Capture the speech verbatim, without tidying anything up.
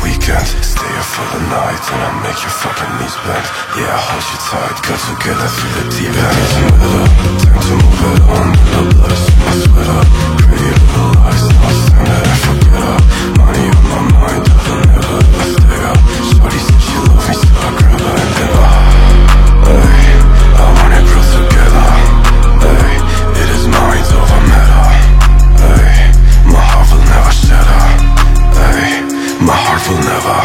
weekend. Stay up for the night and I make your fucking knees bend. Yeah, I hold you tight, got together through the deep end. It's a middle, time to move it on. The blood is in my sweater. Pretty little lies, now it's time that I forget her. Money on my mind, I will never ever stay up. Shorty said she loved me, so I grab her and then ah, hey, I want it real together. Hey, it is minds over matter. Hey, my heart will never shatter. Hey, my heart will never